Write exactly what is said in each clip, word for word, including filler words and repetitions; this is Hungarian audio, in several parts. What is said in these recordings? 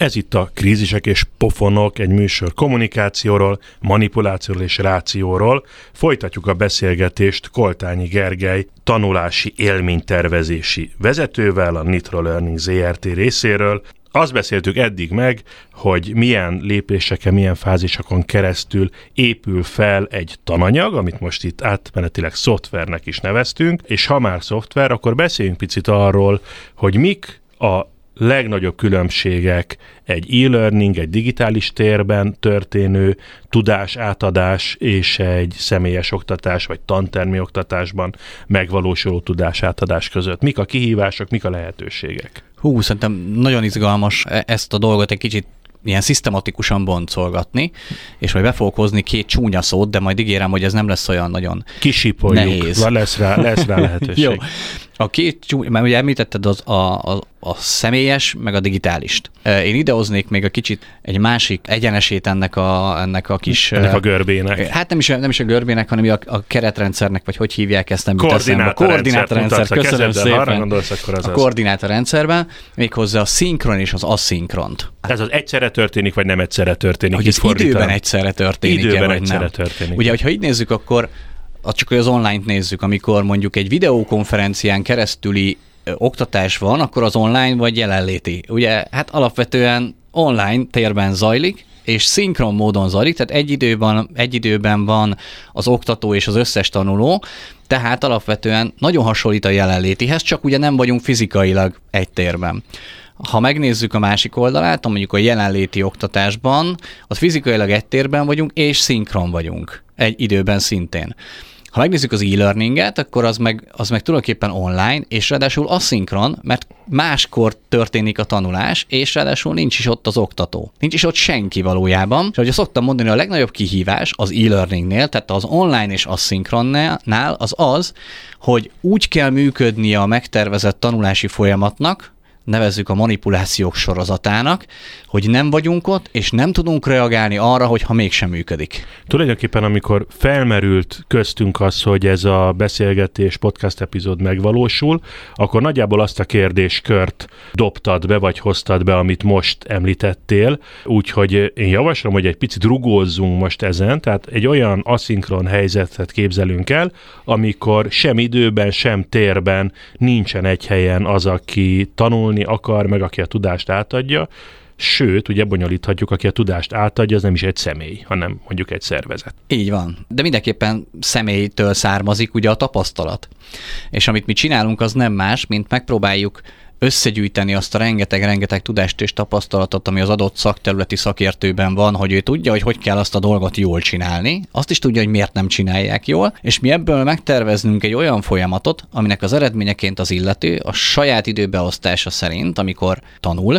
Ez itt a Krízisek és pofonok, egy műsor kommunikációról, manipulációról és rációról. Folytatjuk a beszélgetést Koltányi Gergely tanulási élménytervezési vezetővel, a Nitro Learning zé er té részéről. Azt beszéltük eddig meg, hogy milyen lépéseken, milyen fázisokon keresztül épül fel egy tananyag, amit most itt átmenetileg szoftvernek is neveztünk, és ha már szoftver, akkor beszéljünk picit arról, hogy mik a legnagyobb különbségek egy e-learning, egy digitális térben történő tudás átadás és egy személyes oktatás vagy tantermi oktatásban megvalósuló tudás átadás között. Mik a kihívások, mik a lehetőségek? Hú, szerintem nagyon izgalmas ezt a dolgot egy kicsit ilyen szisztematikusan boncolgatni, és majd be fogok hozni két csúnya szót, de majd ígérem, hogy ez nem lesz olyan nagyon Kisipoljuk. nehéz. Lesz rá, lesz rá lehetőség. Jó. A két csúnya, mert ugye említetted az, a, a, a személyes, meg a digitálist. Én idehoznék még a kicsit egy másik egyenesét ennek a, ennek a kis... Ennek a görbének. Hát nem is, nem is a görbének, hanem a, a keretrendszernek, vagy hogy hívják ezt, nem koordinátorrendszer. Köszönöm szépen. Arra gondolsz, akkor az a koordinátorrendszerben, méghozzá a szinkron és az aszinkront. Ez az egyszerre történik, vagy nem egyszerre történik? Hogy ez időben egyszerre történik. Időben egyszerre történik. Ugye, hogyha így nézzük, akkor csak hogy az online-t nézzük, amikor mondjuk egy videókonferencián keresztüli ö, oktatás van, akkor az online vagy jelenléti. Ugye, hát alapvetően online térben zajlik, és szinkron módon zajlik, tehát egy időben, egy időben van az oktató és az összes tanuló, tehát alapvetően nagyon hasonlít a jelenlétihez, csak ugye nem vagyunk fizikailag egy térben. Ha megnézzük a másik oldalát, mondjuk a jelenléti oktatásban, az fizikailag egy térben vagyunk, és szinkron vagyunk egy időben szintén. Ha megnézzük az e-learninget, akkor az meg, az meg tulajdonképpen online, és ráadásul aszinkron, mert máskor történik a tanulás, és ráadásul nincs is ott az oktató. Nincs is ott senki valójában. És ahogy szoktam mondani, a legnagyobb kihívás az e-learningnél, tehát az online és aszinkronnál az az, hogy úgy kell működnie a megtervezett tanulási folyamatnak, nevezzük a manipulációk sorozatának, hogy nem vagyunk ott, és nem tudunk reagálni arra, hogyha mégsem működik. Tulajdonképpen, amikor felmerült köztünk az, hogy ez a beszélgetés, podcast epizód megvalósul, akkor nagyjából azt a kérdéskört dobtad be, vagy hoztad be, amit most említettél, úgyhogy én javaslom, hogy egy picit rugózzunk most ezen, tehát egy olyan aszinkron helyzetet képzelünk el, amikor sem időben, sem térben nincsen egy helyen az, aki tanul akar, meg aki a tudást átadja, sőt, ugye bonyolíthatjuk, aki a tudást átadja, az nem is egy személy, hanem mondjuk egy szervezet. Így van. De mindenképpen személytől származik ugye a tapasztalat. És amit mi csinálunk, az nem más, mint megpróbáljuk összegyűjteni azt a rengeteg-rengeteg tudást és tapasztalatot, ami az adott szakterületi szakértőben van, hogy ő tudja, hogy hogy kell azt a dolgot jól csinálni, azt is tudja, hogy miért nem csinálják jól, és mi ebből megterveznünk egy olyan folyamatot, aminek az eredményeként az illető a saját időbeosztása szerint, amikor tanul,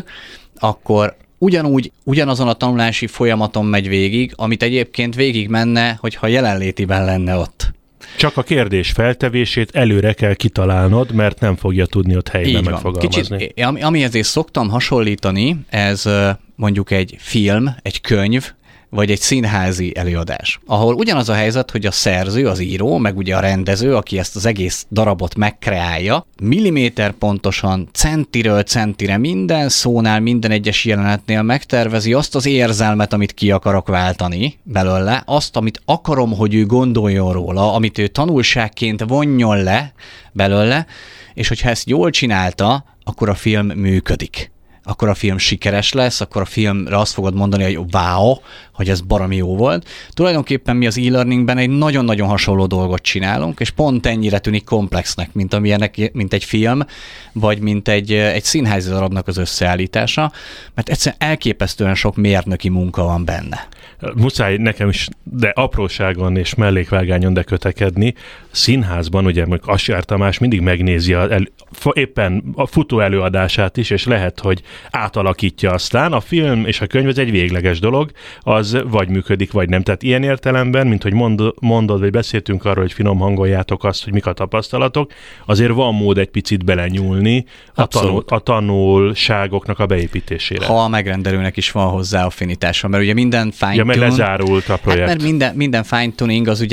akkor ugyanúgy, ugyanazon a tanulási folyamaton megy végig, amit egyébként végig menne, hogyha jelenlétiben lenne ott. Csak a kérdés feltevését előre kell kitalálnod, mert nem fogja tudni ott helyben Így megfogalmazni. Kicsit, ami, amihez is szoktam hasonlítani, ez mondjuk egy film, egy könyv, vagy egy színházi előadás, ahol ugyanaz a helyzet, hogy a szerző, az író, meg ugye a rendező, aki ezt az egész darabot megkreálja, milliméter pontosan, centiről centire, minden szónál, minden egyes jelenetnél megtervezi azt az érzelmet, amit ki akarok váltani belőle, azt, amit akarom, hogy ő gondoljon róla, amit ő tanulságként vonjon le belőle, és hogyha ezt jól csinálta, akkor a film működik. Akkor a film sikeres lesz, akkor a filmre azt fogod mondani, hogy wow, hogy ez baromi jó volt. Tulajdonképpen mi az e-learningben egy nagyon-nagyon hasonló dolgot csinálunk, és pont ennyire tűnik komplexnek, mint, amilyenek, mint egy film, vagy mint egy, egy színházi darabnak az összeállítása, mert egyszerűen elképesztően sok mérnöki munka van benne. Muszáj nekem is, de apróságon és mellékvágányon de kötekedni. Színházban, ugye Aschár Tamás mindig megnézi a, el, éppen a futó előadását is, és lehet, hogy átalakítja aztán. A film és a könyv ez egy végleges dolog, az vagy működik, vagy nem. Tehát ilyen értelemben, mint hogy mond, mondod, vagy beszéltünk arról, hogy finom hangoljátok azt, hogy mik a tapasztalatok, azért van mód egy picit belenyúlni a, tanul, a tanulságoknak a beépítésére. Ha a megrendelőnek is van hozzá affinitása, mert ugye minden fine Ja, mert lezárult a projekt. Hát mert minden, minden fine tuning az ugye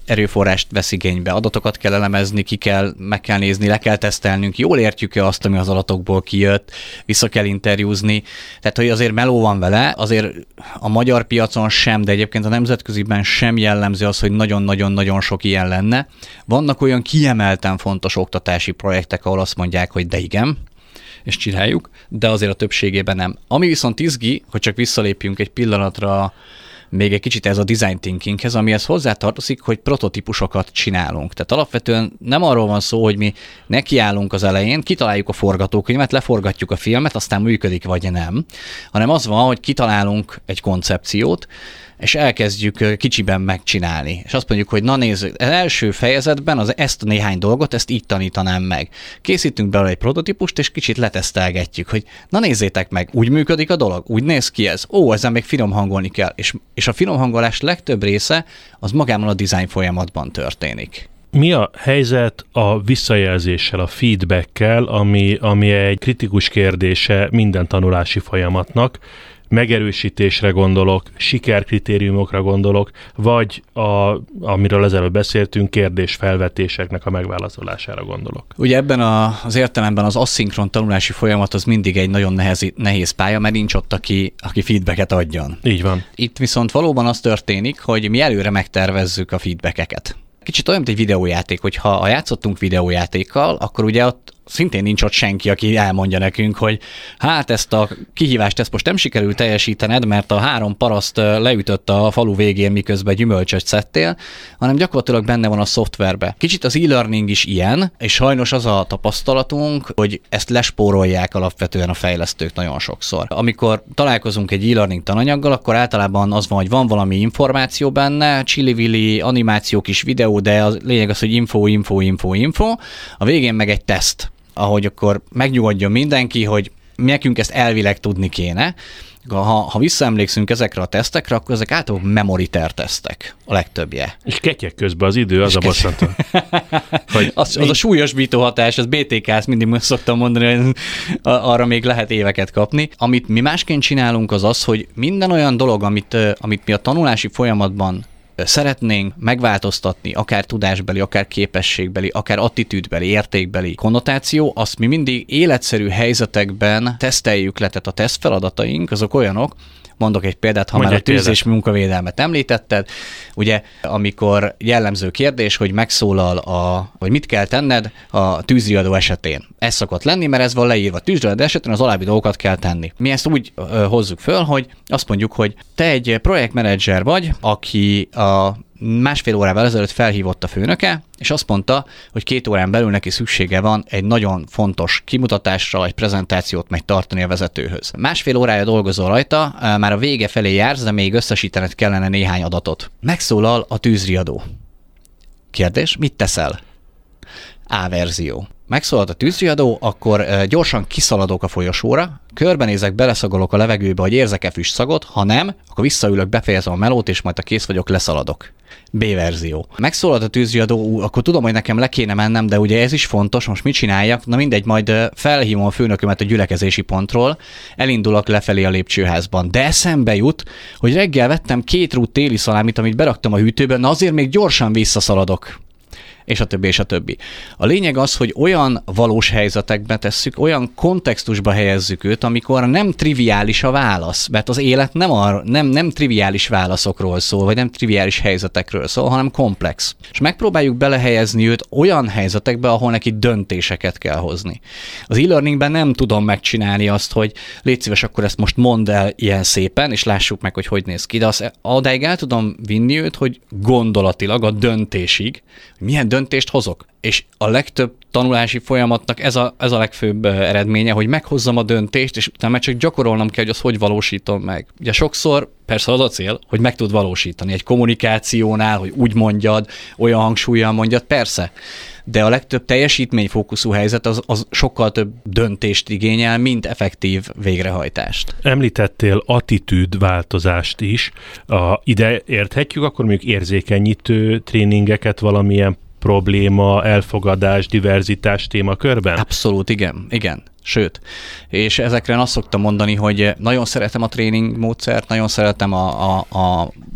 erőforrást vesz igénybe, adatokat kell elemezni, ki kell, meg kell nézni, le kell tesztelnünk, jól értjük-e azt, ami az adatokból kijött, vissza kell interjúzni. Tehát, hogy azért meló van vele, azért a magyar piacon sem, de egyébként a nemzetköziben sem jellemző az, hogy nagyon-nagyon-nagyon sok ilyen lenne. Vannak olyan kiemelten fontos oktatási projektek, ahol azt mondják, hogy de igen, és csináljuk, de azért a többségében nem. Ami viszont izgi, hogy csak visszalépjünk egy pillanatra még egy kicsit ez a design thinkinghez, amihez hozzátartozik, hogy prototípusokat csinálunk. Tehát alapvetően nem arról van szó, hogy mi nekiállunk az elején, kitaláljuk a forgatókönyvet, leforgatjuk a filmet, aztán működik vagy nem, hanem az van, hogy kitalálunk egy koncepciót, és elkezdjük kicsiben megcsinálni. És azt mondjuk, hogy na nézzük, az első fejezetben az ezt a néhány dolgot, ezt így tanítanám meg. Készítünk belőle egy prototípust, és kicsit letesztelgetjük, hogy na nézzétek meg, úgy működik a dolog, úgy néz ki ez. Ó, ezen még finom hangolni kell. És, és a finom hangolás legtöbb része az magában a design folyamatban történik. Mi a helyzet a visszajelzéssel, a feedbackkel, ami, ami egy kritikus kérdése minden tanulási folyamatnak? Megerősítésre gondolok, sikerkritériumokra gondolok, vagy a, amiről ezelőtt beszéltünk, kérdésfelvetéseknek a megválaszolására gondolok. Ugye ebben a, az értelemben az asszinkron tanulási folyamat az mindig egy nagyon nehez, nehéz pálya, mert nincs ott, aki, aki feedbacket adjon. Így van. Itt viszont valóban az történik, hogy mi előre megtervezzük a feedbackeket. Kicsit olyan, mint egy videójáték, hogy ha játszottunk videójátékkal, akkor ugye ott szintén nincs ott senki, aki elmondja nekünk, hogy hát ezt a kihívást ezt most nem sikerült teljesítened, mert a három paraszt leütött a falu végén, miközben gyümölcsöt szedtél, hanem gyakorlatilag benne van a szoftverbe. Kicsit az e-learning is ilyen, és sajnos az a tapasztalatunk, hogy ezt lespórolják alapvetően a fejlesztők nagyon sokszor. Amikor találkozunk egy e-learning tananyaggal, akkor általában az van, hogy van valami információ benne, csili-vili, animáció, kis videó, de a lényeg az, hogy info, info, info, info, a végén meg egy teszt, ahogy akkor megnyugodjon mindenki, hogy nekünk ezt elvileg tudni kéne. Ha, ha visszaemlékszünk ezekre a tesztekre, akkor ezek általában memory-ter tesztek, a legtöbbje. És ketyek közben az idő, az és a bosszantó. Hogy az, az a súlyosbító hatás, az bé té ká, ezt mindig szoktam mondani, hogy arra még lehet éveket kapni. Amit mi másként csinálunk, az az, hogy minden olyan dolog, amit, amit mi a tanulási folyamatban szeretnénk megváltoztatni, akár tudásbeli, akár képességbeli, akár attitűdbeli, értékbeli konnotáció, azt mi mindig életszerű helyzetekben teszteljük le, tehát a tesztfeladataink azok olyanok, mondok egy példát, ha Mondj már a tűz- és munkavédelmet említetted, ugye amikor jellemző kérdés, hogy megszólal a, vagy mit kell tenned a tűzriadó esetén. Ez szokott lenni, mert ez van leírva. A tűzriadó esetén az alábbi dolgokat kell tenni. Mi ezt úgy ö, hozzuk föl, hogy azt mondjuk, hogy te egy projektmenedzser vagy, aki a másfél órával ezelőtt felhívott a főnöke, és azt mondta, hogy két órán belül neki szüksége van egy nagyon fontos kimutatásra, egy prezentációt meg tartani a vezetőhöz. Másfél órája dolgozol rajta, már a vége felé jársz, de még összesítened kellene néhány adatot. Megszólal a tűzriadó. Kérdés, mit teszel? A verzió. Megszólalt a tűzriadó, akkor gyorsan kiszaladok a folyosóra, körbenézek, beleszagolok a levegőbe, hogy érzek-e füstszagot, ha nem, akkor visszaülök, befejezem a melót, és majd a kész vagyok, leszaladok. B verzió. Megszólalt a tűzriadó, akkor tudom, hogy nekem le kéne mennem, de ugye ez is fontos, most mit csináljak? Na mindegy, majd felhívom a főnökömet a gyülekezési pontról, elindulok lefelé a lépcsőházban. De eszembe jut, hogy reggel vettem két rút téli szalámit, amit beraktam a hűtőben, na azért még gyorsan visszaszaladok. És a többi, és a többi. A lényeg az, hogy olyan valós helyzetekbe tesszük, olyan kontextusba helyezzük őt, amikor nem triviális a válasz, mert az élet nem, arra, nem, nem triviális válaszokról szól, vagy nem triviális helyzetekről szól, hanem komplex. És megpróbáljuk belehelyezni őt olyan helyzetekbe, ahol neki döntéseket kell hozni. Az e-learningben nem tudom megcsinálni azt, hogy légy szíves, akkor ezt most mondd el ilyen szépen, és lássuk meg, hogy hogy néz ki, de azt odáig el tudom vinni őt, hogy gondolatilag a döntésig, milyen döntést hozok. És a legtöbb tanulási folyamatnak ez a, ez a legfőbb eredménye, hogy meghozzam a döntést, és utána csak gyakorolnom kell, hogy azt hogy valósítom meg. Ugye sokszor persze az a cél, hogy meg tud valósítani. Egy kommunikációnál, hogy úgy mondjad, olyan hangsúllyal mondjad, persze. De a legtöbb teljesítményfókuszú helyzet az, az sokkal több döntést igényel, mint effektív végrehajtást. Említettél attitűdváltozást is. A, ide érthetjük akkor mondjuk érzékenyítő tréningeket valamilyen probléma, elfogadás, diverzitás témakörben? Abszolút, igen, igen. Sőt, és ezekre azt szoktam mondani, hogy nagyon szeretem a tréning módszert, nagyon szeretem a, a, a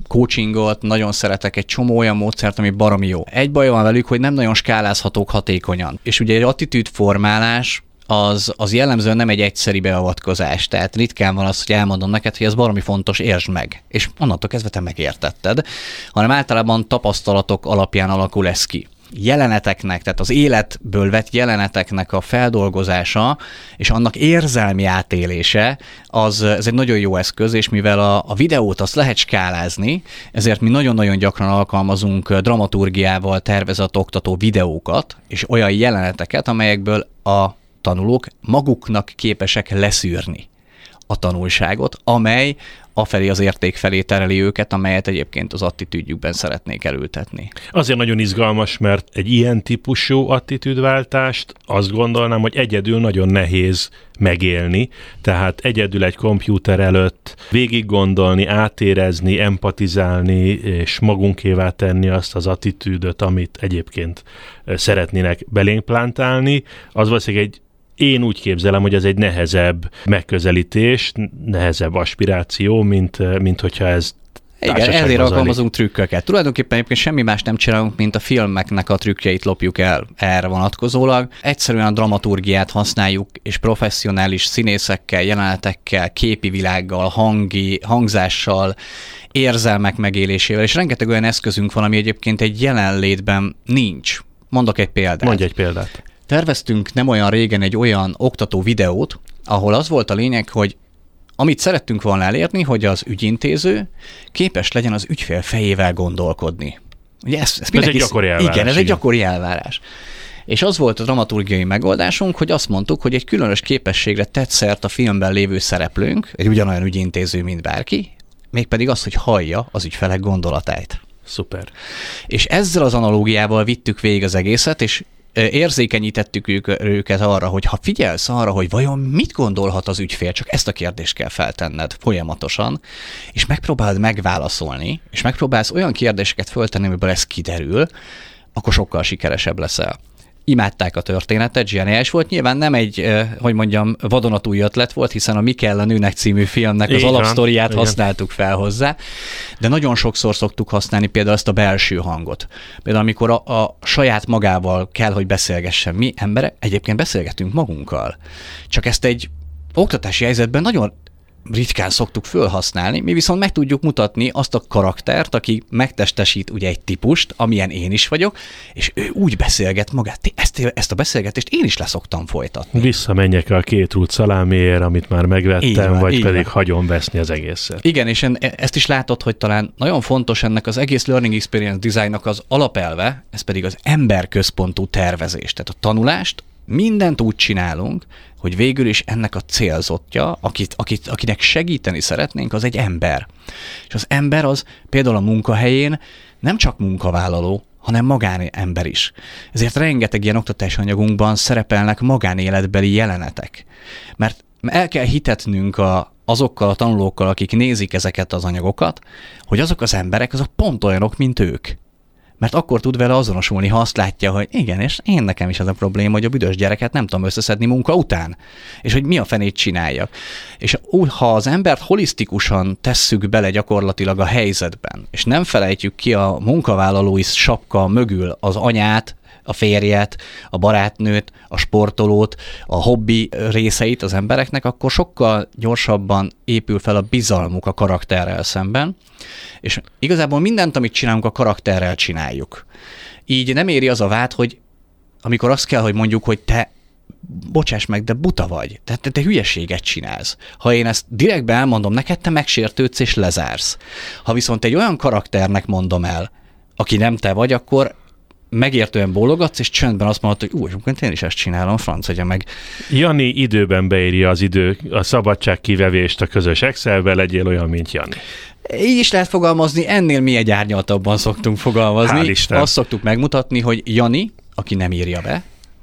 coachingot, nagyon szeretek egy csomó olyan módszert, ami baromi jó. Egy baj van velük, hogy nem nagyon skálázhatók hatékonyan. És ugye egy attitűdformálás az, az jellemzően nem egy egyszeri beavatkozás. Tehát ritkán van az, hogy elmondom neked, hogy ez baromi fontos, értsd meg. És onnantól kezdve te megértetted, hanem általában tapasztalatok alapján alakul ez ki. Jeleneteknek, tehát az életből vett jeleneteknek a feldolgozása és annak érzelmi átélése, az, ez egy nagyon jó eszköz, és mivel a, a videót azt lehet skálázni, ezért mi nagyon-nagyon gyakran alkalmazunk dramaturgiával tervezett oktató videókat, és olyan jeleneteket, amelyekből a tanulók maguknak képesek leszűrni a tanulságot, amely afelé az érték felé tereli őket, amelyet egyébként az attitűdjükben szeretnék elültetni. Azért nagyon izgalmas, mert egy ilyen típusú attitűdváltást azt gondolnám, hogy egyedül nagyon nehéz megélni, tehát egyedül egy kompjúter előtt végig gondolni, átérezni, empatizálni, és magunkévá tenni azt az attitűdöt, amit egyébként szeretnének belénk plántálni, az valószínűleg egy Én úgy képzelem, hogy ez egy nehezebb megközelítés, nehezebb aspiráció, mint, mint hogyha ez igen, ezért alkalmazunk trükköket. Tulajdonképpen egyébként semmi más nem csinálunk, mint a filmeknek a trükkjeit lopjuk el erre vonatkozólag. Egyszerűen a dramaturgiát használjuk, és professzionális színészekkel, jelenetekkel, képi világgal, hangi, hangzással, érzelmek megélésével, és rengeteg olyan eszközünk van, ami egyébként egy jelenlétben nincs. Mondok egy példát. Mondj egy példát. Terveztünk nem olyan régen egy olyan oktató videót, ahol az volt a lényeg, hogy amit szerettünk volna elérni, hogy az ügyintéző képes legyen az ügyfél fejével gondolkodni. Ugye ez, ez, ez egy gyakori elvárás. Igen, ez igen. egy gyakori elvárás. És az volt a dramaturgiai megoldásunk, hogy azt mondtuk, hogy egy különös képességre tett szert a filmben lévő szereplőnk, egy ugyanolyan ügyintéző, mint bárki, mégpedig az, hogy hallja az ügyfelek gondolatait. Szuper. És ezzel az analógiával vittük végig az egészet, és érzékenyítettük őket arra, hogy ha figyelsz arra, hogy vajon mit gondolhat az ügyfél, csak ezt a kérdést kell feltenned folyamatosan, és megpróbálod megválaszolni, és megpróbálsz olyan kérdéseket föltenni, amiből ez kiderül, akkor sokkal sikeresebb leszel. Imádták a történetet, zseniális volt. Nyilván nem egy, hogy mondjam, vadonatúj ötlet volt, hiszen a Mi kell a nőnek című filmnek az alapsztoriát használtuk fel hozzá, de nagyon sokszor szoktuk használni például ezt a belső hangot. Például amikor a, a saját magával kell, hogy beszélgessen. Mi emberek egyébként beszélgetünk magunkkal. Csak ezt egy oktatási helyzetben nagyon ritkán szoktuk fölhasználni, mi viszont meg tudjuk mutatni azt a karaktert, aki megtestesít ugye egy típust, amilyen én is vagyok, és ő úgy beszélget magát. Ezt, ezt a beszélgetést én is leszoktam folytatni. Visszamenjek a két rút szalámiért, amit már megvettem, van, vagy pedig van. Hagyom veszni az egészet. Igen, és en, ezt is látod, hogy talán nagyon fontos ennek az egész Learning Experience Designnak az alapelve, ez pedig az emberközpontú tervezés. Tehát a tanulást mindent úgy csinálunk, hogy végül is ennek a célzottja, akit, akit, akinek segíteni szeretnénk, az egy ember. És az ember az például a munkahelyén nem csak munkavállaló, hanem magánember is. Ezért rengeteg ilyen oktatási anyagunkban szerepelnek magánéletbeli jelenetek. Mert el kell hitetnünk a, azokkal a tanulókkal, akik nézik ezeket az anyagokat, hogy azok az emberek azok pont olyanok, mint ők. Mert akkor tud vele azonosulni, ha azt látja, hogy igen, és én nekem is az a probléma, hogy a büdös gyereket nem tudom összeszedni munka után, és hogy mi a fenét csináljak. És ha az embert holisztikusan tesszük bele gyakorlatilag a helyzetben, és nem felejtjük ki a munkavállalói sapka mögül az anyát, a férjet, a barátnőt, a sportolót, a hobbi részeit az embereknek, akkor sokkal gyorsabban épül fel a bizalmuk a karakterrel szemben, és igazából mindent, amit csinálunk, a karakterrel csináljuk. Így nem éri az a vád, hogy amikor azt kell, hogy mondjuk, hogy te bocsáss meg, de buta vagy. Tehát te, te hülyeséget csinálsz. Ha én ezt direktbe elmondom neked, te megsértődsz és lezársz. Ha viszont egy olyan karakternek mondom el, aki nem te vagy, akkor megértően bólogatsz, és csöndben azt mondod, hogy úgy, én is ezt csinálom, franc, ugye meg. Jani időben beírja az idő, a szabadság kivevést a közös Excelbe, legyél olyan, mint Jani. Így is lehet fogalmazni, ennél mi egy árnyaltabban szoktunk fogalmazni. Azt szoktuk megmutatni, hogy Jani, aki nem írja be,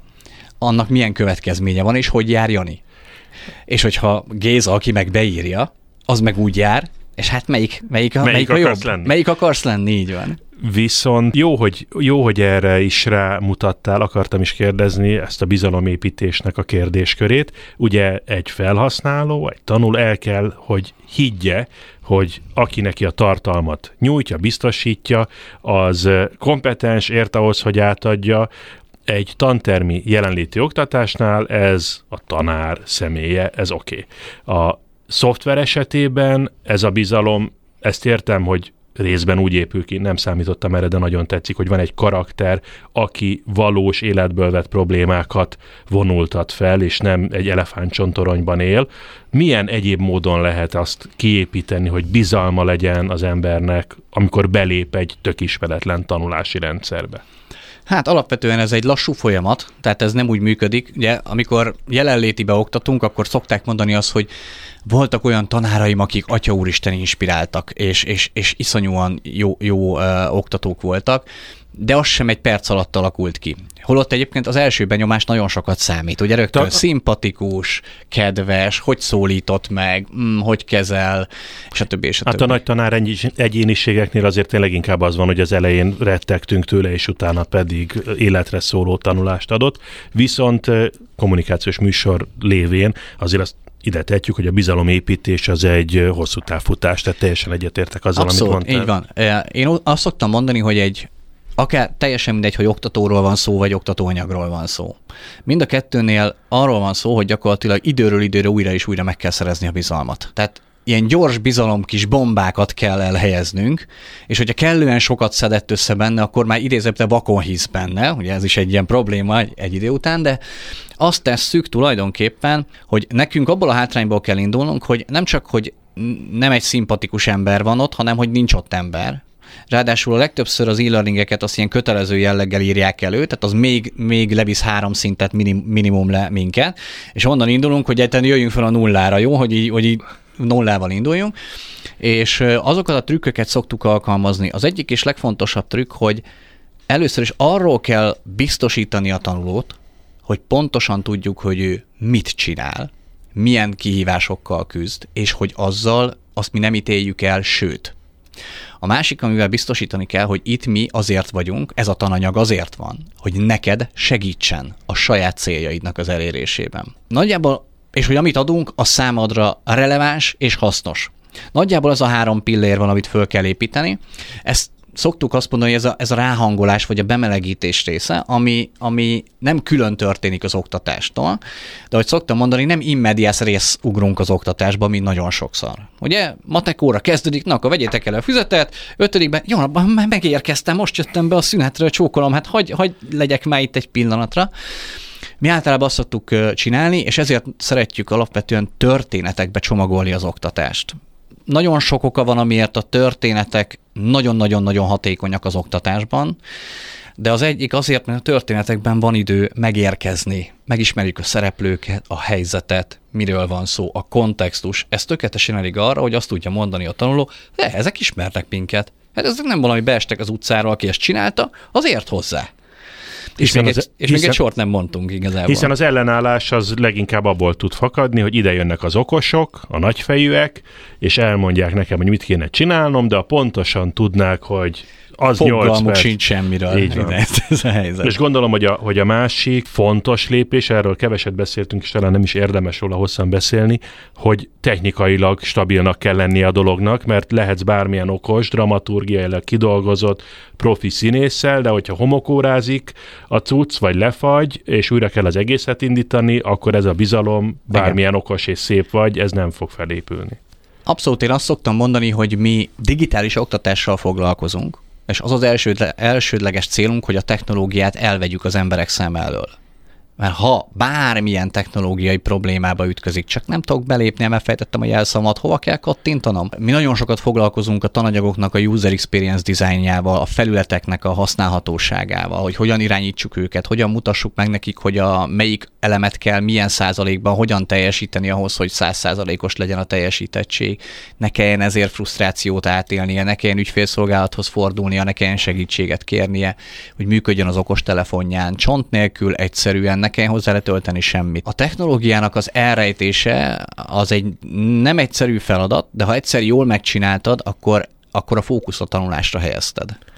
annak milyen következménye van, és hogy jár Jani. És hogyha Géza, aki meg beírja, az meg úgy jár, és hát melyik, melyik, a, melyik, melyik a jobb? Lenni? Melyik akarsz lenni, így van. Viszont jó hogy, jó, hogy erre is rámutattál, akartam is kérdezni ezt a bizalomépítésnek a kérdéskörét. Ugye egy felhasználó, egy tanul el kell, hogy higgye, hogy aki neki a tartalmat nyújtja, biztosítja, az kompetens, ért ahhoz, hogy átadja. Egy tantermi jelenléti oktatásnál ez a tanár személye, ez oké. Okay. A szoftver esetében ez a bizalom, ezt értem, hogy részben úgy épül ki, nem számítottam erre, de nagyon tetszik, hogy van egy karakter, aki valós életből vett problémákat vonultat fel, és nem egy elefántcsontoronyban él. Milyen egyéb módon lehet azt kiépíteni, hogy bizalma legyen az embernek, amikor belép egy tök ismeretlen tanulási rendszerbe? Hát alapvetően ez egy lassú folyamat, tehát ez nem úgy működik. Ugye, amikor jelenlétibe oktatunk, akkor szokták mondani azt, hogy voltak olyan tanáraim, akik Atya Úristen inspiráltak, és, és, és iszonyúan jó, jó ö, oktatók voltak, de az sem egy perc alatt alakult ki. Holott egyébként az első benyomás nagyon sokat számít. Ugye rögtön Ta- szimpatikus, kedves, hogy szólított meg, mm, hogy kezel, és a többi, és a Hát többi. a nagy tanár egyéniségeknél azért tényleg inkább az van, hogy az elején rettegtünk tőle, és utána pedig életre szóló tanulást adott. Viszont kommunikációs műsor lévén azért azt ide tehetjük, hogy a bizalomépítés az egy hosszú távfutás, tehát teljesen egyetértek azzal, Abszolút, amit mondtál. így van. Én azt szoktam mondani, hogy egy akár teljesen mindegy, hogy oktatóról van szó, vagy oktatóanyagról van szó. Mind a kettőnél arról van szó, hogy gyakorlatilag időről időre újra és újra meg kell szerezni a bizalmat. Tehát ilyen gyors bizalom kis bombákat kell elhelyeznünk, és hogyha kellően sokat szedett össze benne, akkor már idézőben vakon hisz benne, ugye ez is egy ilyen probléma egy, egy idő után, de azt tesszük tulajdonképpen, hogy nekünk abból a hátrányból kell indulnunk, hogy nem csak, hogy nem egy szimpatikus ember van ott, hanem hogy nincs ott ember. Ráadásul a legtöbbször az e-learningeket azt ilyen kötelező jelleggel írják elő, tehát az még, még levisz három szintet minim, minimum le minket, és onnan indulunk, hogy egyáltalán jöjjünk fel a nullára, jó, hogy így, hogy így nullával induljunk, és azokat a trükköket szoktuk alkalmazni. Az egyik és legfontosabb trükk, hogy először is arról kell biztosítani a tanulót, hogy pontosan tudjuk, hogy ő mit csinál, milyen kihívásokkal küzd, és hogy azzal azt mi nem ítéljük el, sőt. A másik, amivel biztosítani kell, hogy itt mi azért vagyunk, ez a tananyag azért van, hogy neked segítsen a saját céljaidnak az elérésében. Nagyjából, és hogy amit adunk, az számodra releváns és hasznos. Nagyjából az a három pillér van, amit föl kell építeni. Ezt szoktuk azt mondani, hogy ez a, ez a ráhangolás vagy a bemelegítés része, ami, ami nem külön történik az oktatástól, de ahogy szoktam mondani, nem in medias res ugrunk az oktatásba, mint nagyon sokszor. Ugye, matek óra kezdődik, na akkor vegyétek elő a füzetet, ötödikben, jó, már megérkeztem, most jöttem be a szünetről, csókolom, hát hagy, hagy legyek már itt egy pillanatra. Mi általában azt szoktuk csinálni, és ezért szeretjük alapvetően történetekbe csomagolni az oktatást. Nagyon sok oka van, amiért a történetek nagyon-nagyon-nagyon hatékonyak az oktatásban, de az egyik azért, mert a történetekben van idő megérkezni, megismerjük a szereplőket, a helyzetet, miről van szó, a kontextus. Ez tökéletesen elég arra, hogy azt tudja mondani a tanuló, de ezek ismernek minket. Hát ezek nem valami beestek az utcáról, aki ezt csinálta, az ért hozzá. És, még, az, egy, és hiszen, még egy sort nem mondtunk igazából. Hiszen az ellenállás az leginkább abból tud fakadni, hogy ide jönnek az okosok, a nagyfejűek, és elmondják nekem, hogy mit kéne csinálnom, de pontosan tudnák, hogy az nyolc perc. sincs semmiről. Így van. Ez, ez a helyzet. És gondolom, hogy a, hogy a másik fontos lépés, erről keveset beszéltünk, és talán nem is érdemes róla hosszan beszélni, hogy technikailag stabilnak kell lennie a dolognak, mert lehetsz bármilyen okos, dramaturgiailag kidolgozott, profi színésszel, de hogyha homokórázik a cucc, vagy lefagy, és újra kell az egészet indítani, akkor ez a bizalom, bármilyen Igen. okos és szép vagy, ez nem fog felépülni. Abszolút, én azt szoktam mondani, hogy mi digitális oktatással foglalkozunk, és az az elsőd, elsődleges célunk, hogy a technológiát elvegyük az emberek szem elől. Mert ha bármilyen technológiai problémába ütközik, csak nem tudok belépni, mert fejtettem a jelszamat, hova kell kattintanom? Mi nagyon sokat foglalkozunk a tananyagoknak a user experience designjával, a felületeknek a használhatóságával, hogy hogyan irányítsuk őket, hogyan mutassuk meg nekik, hogy a melyik elemet kell milyen százalékban, hogyan teljesíteni ahhoz, hogy száz százalékos legyen a teljesítettség. Ne kelljen ezért frusztrációt átélnie, ne kelljen ügyfélszolgálathoz fordulnia, ne kelljen segítséget kérnie, hogy működjön az okostelefonján, csont nélkül egyszerűen, ne kelljen hozzá letölteni semmit. A technológiának az elrejtése az egy nem egyszerű feladat, de ha egyszer jól megcsináltad, akkor, akkor a fókusz a tanulásra helyezted.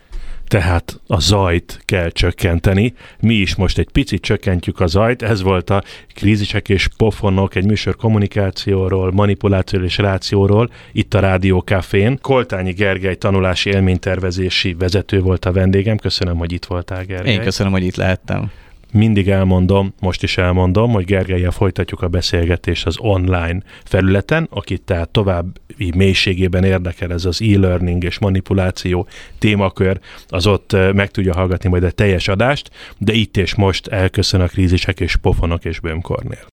tehát a zajt kell csökkenteni. Mi is most egy picit csökkentjük a zajt. Ez volt a Krízisek és pofonok, egy műsor kommunikációról, manipulációról és rációról, itt a Rádió Cafén. Koltányi Gergely tanulási élménytervezési vezető volt a vendégem. Köszönöm, hogy itt voltál, Gergely. Én köszönöm, hogy itt lehettem. Mindig elmondom, most is elmondom, hogy Gergellyel folytatjuk a beszélgetést az online felületen, akit tehát további mélységében érdekel ez az e-learning és manipuláció témakör, az ott meg tudja hallgatni majd a teljes adást, de itt és most elköszön a Krízisek és pofonok és Böhm Kornél.